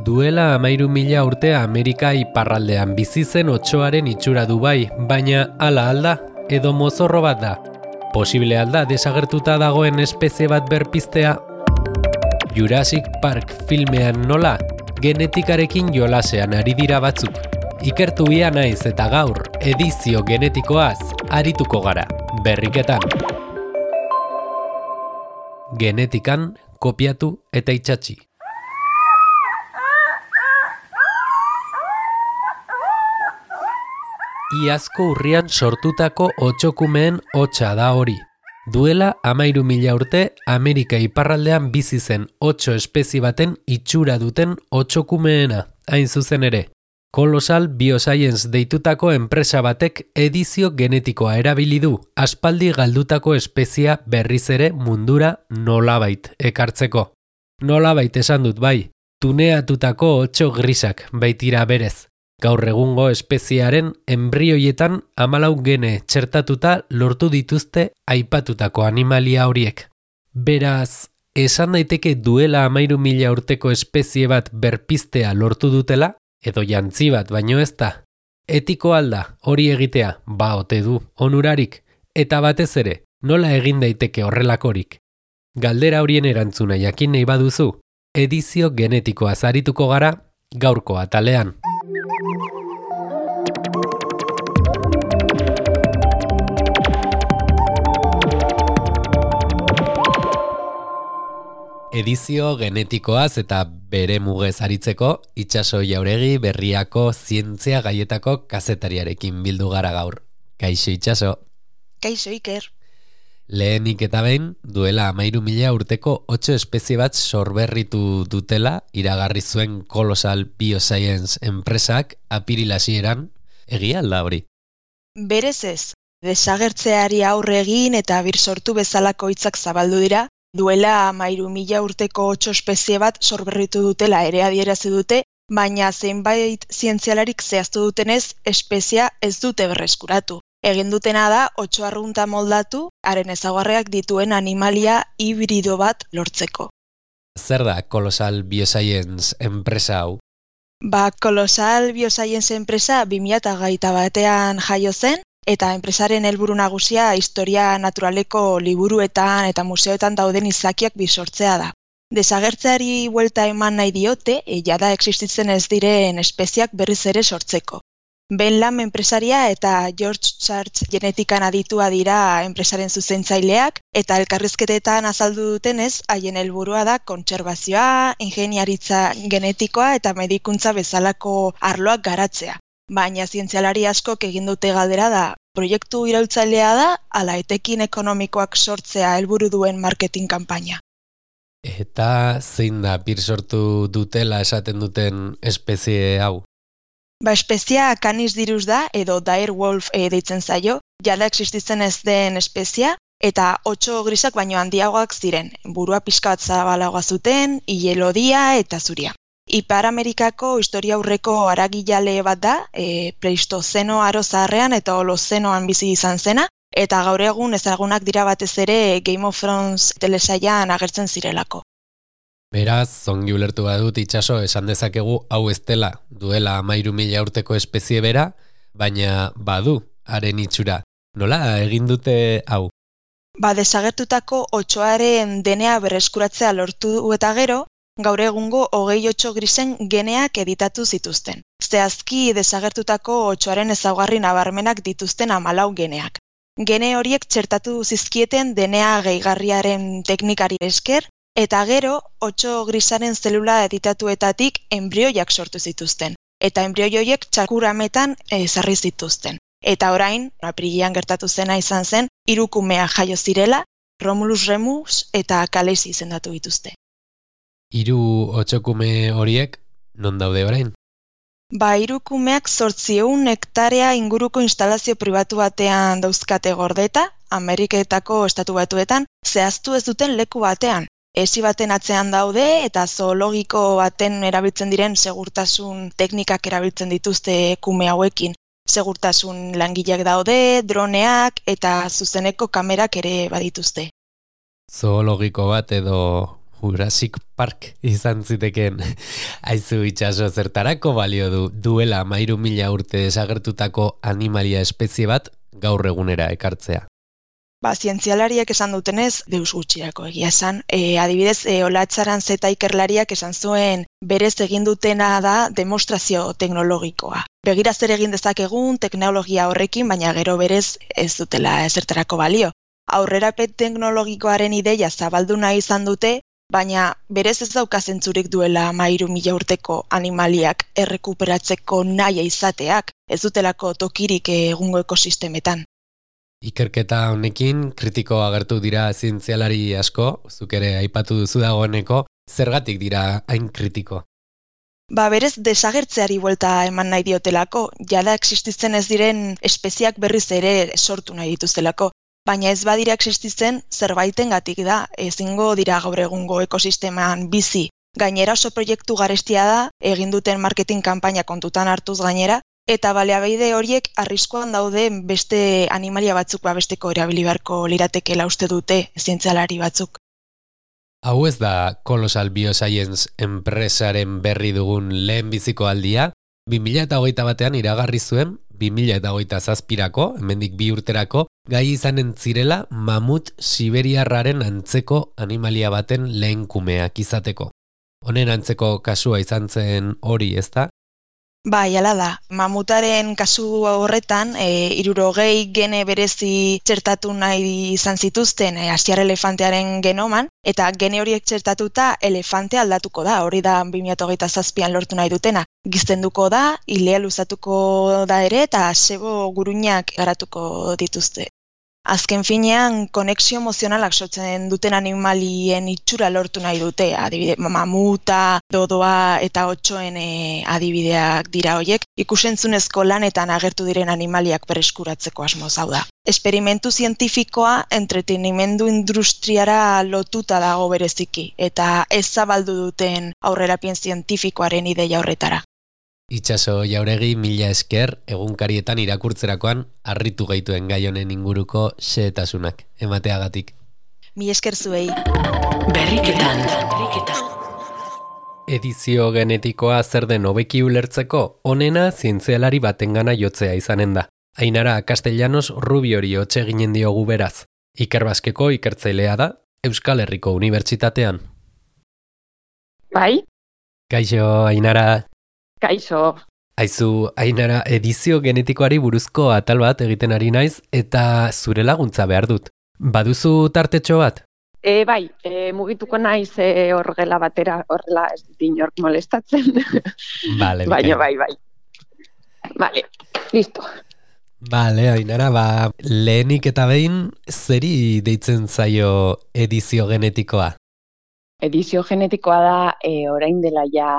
Duela 13.000 urte Amerika iparraldean bizi zen otsoaren itxura du bai, baina hala alda, edo mozorro bat da. Posible alda desagertuta dagoen espezie bat berpiztea? Jurassic Park filmean nola, genetikarekin jolasean ari dira batzuk. Ikertu ia naiz eta gaur, edizio genetikoaz arituko gara, berriketan. Genetikan, kopiatu eta itsatsi. Iazko urrian sortutako otsokumeen hotsa da hori. Duela 13.000 urte Amerika iparraldean bizi zen 8 espezie baten itxura duten otsokumeena, hain zuzen ere. Colossal Bioscience deitutako enpresa batek edizio genetikoa erabili du aspaldi galdutako espeziea berriz ere mundura nolabait ekartzeko. Nolabait esan dut bai, tuneatutako otso grisak baitira berez. Gaur egungo espeziearen enbrioietan 14 gene txertatuta lortu dituzte aipatutako animalia horiek. Beraz, esan daiteke duela 13.000 urteko espezie bat berpiztea lortu dutela, edo jantzi bat baino ez da. Etiko alda hori egitea, ba ote du onurarik, eta batez ere, nola egin daiteke horrelakorik. Galdera horien erantzuna jakin nahi baduzu, edizio genetikoaz arituko gara gaurko atalean. Edizio genetikoaz eta bere mugez aritzeko, Itxaso Jauregi Berriako zientzia gaietako kazetariarekin bildu gara gaur. Kaixo Itxaso. Kaixo Iker. Lehenik eta behin, duela 13.000 urteko 8 espezie bat sorberritu dutela, iragarri zuen Colossal Bioscience enpresak apiril hasieran, egia alda hori? Berez ez, desagertzeari aurre egin eta birsortu bezalako hitzak zabaldu dira, duela 13.000 urteko 8 espezie bat sorberritu dutela ere adierazi dute, baina zenbait zientzialarik zehaztu dutenez, espezia ez dute berreskuratu. Egin dutena da, 8 arrunta moldatu, haren ezaugarriak dituen animalia hibrido bat lortzeko. Zer da Colossal Bioscience enpresa hau? Colossal Bioscience enpresa 2021 batean jaio zen, eta enpresaren helburu nagusia historia naturaleko liburuetan eta museoetan dauden izakiak bisortzea da. Desagertzeari buelta eman nahi diote, jada existitzen ez diren espeziak berriz ere sortzeko. Ben Lam enpresaria eta George Church genetikan aditua dira enpresaren zuzentzaileak, eta elkarrizketetan azaldu dutenez, haien helburua da kontserbazioa, ingeniaritza genetikoa eta medikuntza bezalako arloak garatzea. Baina zientzialari askok egin dute galdera da, proiektu iraultzailea da, ala etekin ekonomikoak sortzea helburu duen marketing kanpaina. Eta zein da birsortu dutela esaten duten espezie hau? Espezia Canis dirus da, edo direwolf deitzen zaio, jada existitzen ez den espezia, eta 8 grisak baino handiagoak ziren, burua pixka bat zabalagoa zuten, ilelodia eta zuria. Ipar Amerikako historia aurreko haragijale bat da, Pleistozeno aro zaharrean eta Holozenoan bizi izan zena, eta gaur egun ezagunak dira batez ere Game of Thrones telesailan agertzen zirelako. Beraz, ongi ulertu badut Itxaso esan dezakegu hau ez dela duela 13.000 urteko espezie bera, baina badu haren itxura. Nola egin dute hau? Desagertutako otsoaren DNA berreskuratzea lortu du eta gero, gaur egungo 28 grisen geneak editatu zituzten. Zehazki desagertutako otsoaren ezaugarri nabarmenak dituzten 14 geneak. Gene horiek txertatu zizkieten DNA gehigarriaren teknikari esker, eta gero 8 grisaren zelula editatuetatik enbrioiak sortu zituzten. Eta enbrioiek txakurametan ezarri zituzten. Eta orain, apirilean gertatu zena izan zen, 3 kumea jaio zirela, Romulus Remus eta Khaleesi izendatu dituzte. 3 otsokume horiek non daude orain? 3 kumeak 800 hektarea inguruko instalazio pribatu batean dauzkate gordeta, Ameriketako estatu batuetan, zehaztu ez duten leku batean. Esi baten atzean daude eta zoologiko baten erabiltzen diren segurtasun teknikak erabiltzen dituzte kume hauekin. Segurtasun langileak daude, droneak eta zuzeneko kamerak ere badituzte. Zoologiko bat edo Jurassic Park izan zitekeen. Aizu itxaso, zertarako balio duela 3.000 urte desagertutako animalia espezie bat gaur egunera ekartzea? Zientzialariak esan dutenez, deus gutxirako egia esan. Adibidez, Olatzaran zeta ikerlariak esan zuen berez egin dutena da demostrazio teknologikoa. Begira zer egin dezakegun teknologia horrekin, baina gero berez ez dutela ezertarako balio. Aurrerapen teknologikoaren ideia zabaldu nahi izan dute, baina berez ez dauka zentzurik duela 3.000 urteko animaliak errekuperatzeko nahi izateak, ez dutelako tokirik egungo ekosistemetan. Ikerketa honekin kritiko agertu dira zientzialari asko, zuk ere aipatu duzu dagoeneko, zergatik dira hain kritiko? Berez desagertzeari buelta eman nahi diotelako, jada existitzen ez diren espeziak berriz ere sortu nahi dituztelako, baina ez badira existitzen zerbaitengatik da, ezingo dira gaur egungo ekosisteman bizi. Gainera oso proiektu garestia da, egin duten marketing kanpaina kontutan hartuz gainera, eta baliabide horiek arriskuan daude beste animalia batzuk babesteko erabili beharko liratekeela uste dute zientzialari batzuk. Hau ez da Colossal Bioscience enpresaren berri dugun lehen biziko aldia, 2021 batean iragarri zuen 2027rako, hemendik 2 urterako, gai izanen zirela mamut siberiarraren antzeko animalia baten lehen kumeak izateko. Honen antzeko kasua izan zen hori, ezta? Bai, hala da. Mamutaren kasu horretan, 60 gene berezi txertatu nahi izan zituzten asiar elefantearen genoman, eta gene horiek txertatuta elefante aldatuko da, hori da 2027an lortu nahi dutena. Giztenduko da, ilea luzatuko da ere, eta sebo guruinak garatuko dituzte. Azken finean, konexio emozionalak sortzen duten animalien itxura lortu nahi dute, adibide, mamuta, dodoa eta otsoen adibideak dira hoiek, ikusentzunezko lanetan agertu diren animaliak bereskuratzeko asmoz hau da. Esperimentu zientifikoa entretenimendu industriara lotuta dago bereziki, eta ez zabaldu duten aurrerapen zientifikoaren ideia horretara. Itxaso Jauregi, mila esker, egunkarietan irakurtzerakoan harritu gaituen gai honen inguruko xehetasunak emateagatik. Mila esker zuei. Berriketan. Edizio genetikoa zer den hobeki ulertzeko, onena zientzialari batengana jotzea izanen da. Ainara Castellanos Rubiori hotxe ginen diogu beraz. Ikerbasqueko ikertzailea da, Euskal Herriko Unibertsitatean. Bai? Kaixo, Ainara. Kaixo. Aizu, Ainara, edizio genetikoari buruzko atal bat egiten ari naiz eta zure laguntza behar dut. Baduzu tartetxo bat? Bai, mugituko naiz horrela batera, horrela ez dut inork molestatzen. Vale, baina bai. Vale, listo. Vale, Ainara, lehenik eta behin zeri deitzen zaio edizio genetikoa? Edizio genetikoa da, orain dela ja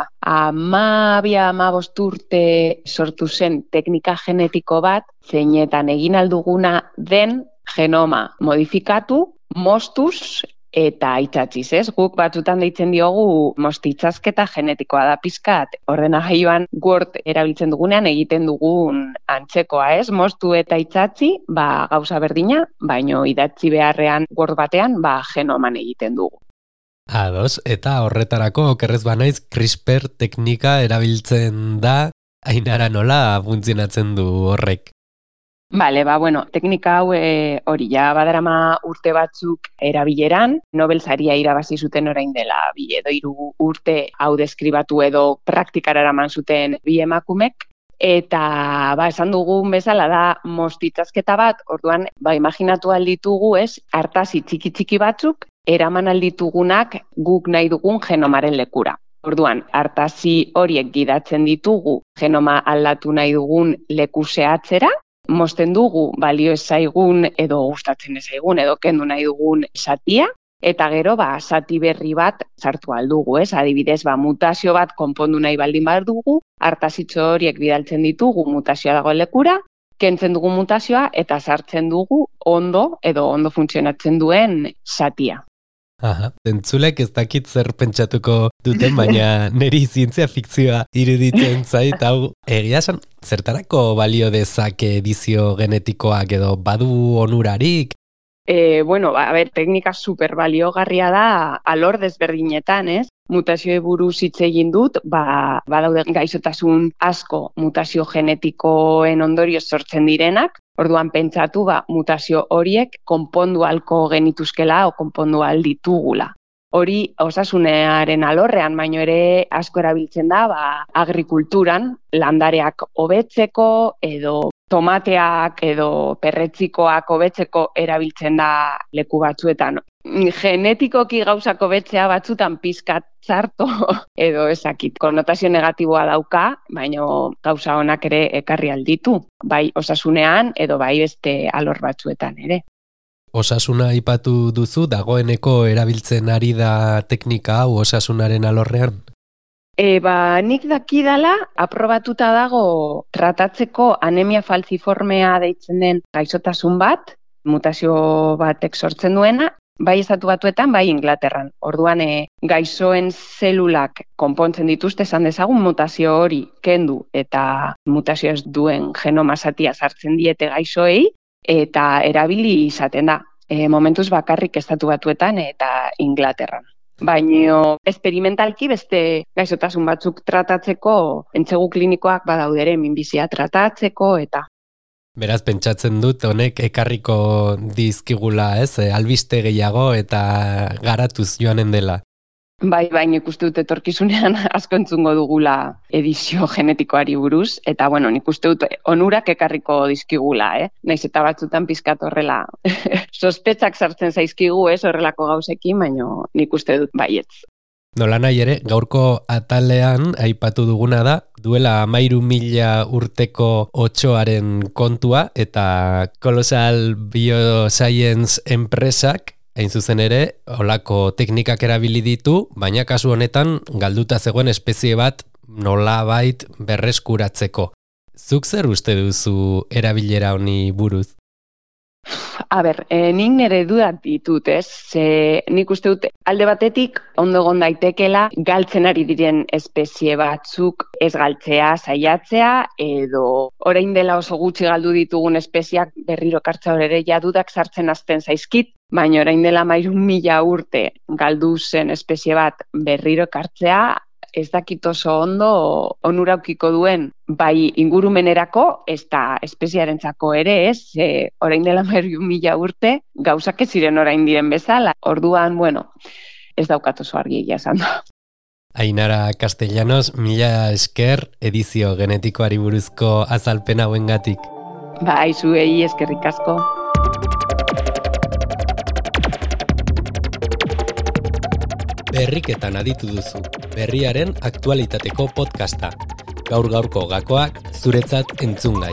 12-15 urte sortu zen teknika genetiko bat, zeinetan egin alduguna den genoma modifikatu, moztuz eta itzatziz, ez? Guk batzutan deitzen diogu mostitzazketa genetikoa da pizkat. Ordenagailuan Word erabiltzen dugunean egiten dugun antzekoa, ez? Moztu eta itzatzi, gauza berdina, baino idatzi beharrean Word batean, genoman egiten dugu. Ados, eta horretarako okerrez banaiz CRISPR teknika erabiltzen da, Ainara nola funtzionatzen du horrek? Bale, teknika hau hori ja badarama urte batzuk erabileran, Nobel saria irabazi zuten orain dela 2 edo 3 urte hau deskribatu edo praktikara eraman zuten 2 emakumek, eta esan dugun bezala da mostitzazketa bat, orduan imaginatu alditugu, ez, artazi txiki batzuk, eraman alditugunak guk nahi dugun genomaren lekura. Orduan, artazi horiek gidatzen ditugu genoma aldatu nahi dugun leku zehatzera, mozten dugu balio ez zaigun edo gustatzen ez zaigun edo kendu nahi dugun zatia, eta gero zati berri bat sartu aldugu, ez? Adibidez, mutazio bat konpondu nahi baldin badugu, artazitxo horiek bidaltzen ditugu mutazioa dagoen lekura, kentzen dugu mutazioa eta sartzen dugu ondo funtzionatzen duen zatia. Aha, entzulek ez dakit zer pentsatuko duten, baina niri zientzia fikzioa iruditzen zait, hau egia esan, zertarako balio dezake edizio genetikoak edo badu onurarik? Teknika super baliogarria da alor desberdinetan, ez? Mutazioe buruz hitz egin dut, badaude gaixotasun asko mutazio genetikoen ondorioz sortzen direnak, orduan pentsatu mutazio horiek konpondu ahalko genituzkela o konpondu ahal ditugula. Hori osasunearen alorrean, baino ere asko erabiltzen da agrikulturan, landareak hobetzeko edo tomateak edo perretzikoak hobetzeko erabiltzen da leku batzuetan. Genetikoki gauzak hobetzea batzutan pizkat txarto edo ezakit. Konnotazio negatiboa dauka, baina gauza honak ere ekarri alditu, bai osasunean edo bai beste alor batzuetan ere. Osasuna aipatu duzu, dagoeneko erabiltzen ari da teknika hau osasunaren alorrean? Nik dakidala, aprobatuta dago tratatzeko anemia falciformea deitzen den gaixotasun bat, mutazio batek sortzen duena, bai Estatu Batuetan, bai Inglaterran. Orduan, gaixoen zelulak konpontzen dituzte, esan dezagun mutazio hori kendu eta mutazio ez duen genoma zatia sartzen diete gaixoei, eta erabili izaten da. Momentuz bakarrik Estatu Batuetan eta Inglaterran. Baina esperimentalki beste gaixotasun batzuk tratatzeko entsegu klinikoak badaudere minbizia tratatzeko eta. Beraz, pentsatzen dut honek ekarriko dizkigula, ez? Albiste gehiago eta garatuz joanen dela. Bai, nik uste dut etorkizunean asko entzungo dugula edizio genetikoari buruz, eta nik uste dut onurak ekarriko dizkigula, Naiz eta batzutan pizkat horrela sospetsak sartzen zaizkigu, horrelako gauzekin, baina nik uste dut baietz. Nolanahi ere, gaurko atalean aipatu duguna da, duela 13.000 urteko otsoaren kontua, eta Colossal Bioscience enpresak hain zuzen ere, holako teknikak erabili ditu, baina kasu honetan galduta zegoen espezie bat nolabait berreskuratzeko. Zuk zer uste duzu erabilera honi buruz? Nik nire dudak ditut, ez? Nik uste dut alde batetik ondo egon daitekela galtzen ari diren espezie batzuk ez galtzea, saiatzea, edo orain dela oso gutxi galdu ditugun espeziak berriro ekartzea ere dudak sartzen hasten zaizkit, baina orain dela 13.000 urte galdu zen espezie bat berriro ekartzea, ez dakit oso ondo onuraukiko duen bai ingurumenerako, ez da espeziarentzako ere, ez? Orain dela 13.000 urte, gauzak ez ziren orain diren bezala. Orduan, ez daukat oso argi egia esan da. Ainara Castellanos, mila esker edizio genetikoari buruzko azalpen hauengatik. Zuei eskerrik asko. Berriketan aditu duzu, berriaren aktualitateko podcasta. Gaur-gaurko gakoak zuretzat entzungai.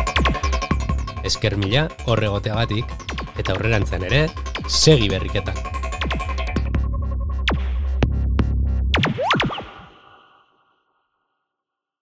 Esker mila horregoteagatik, eta aurrerantzean ere, segi berriketan.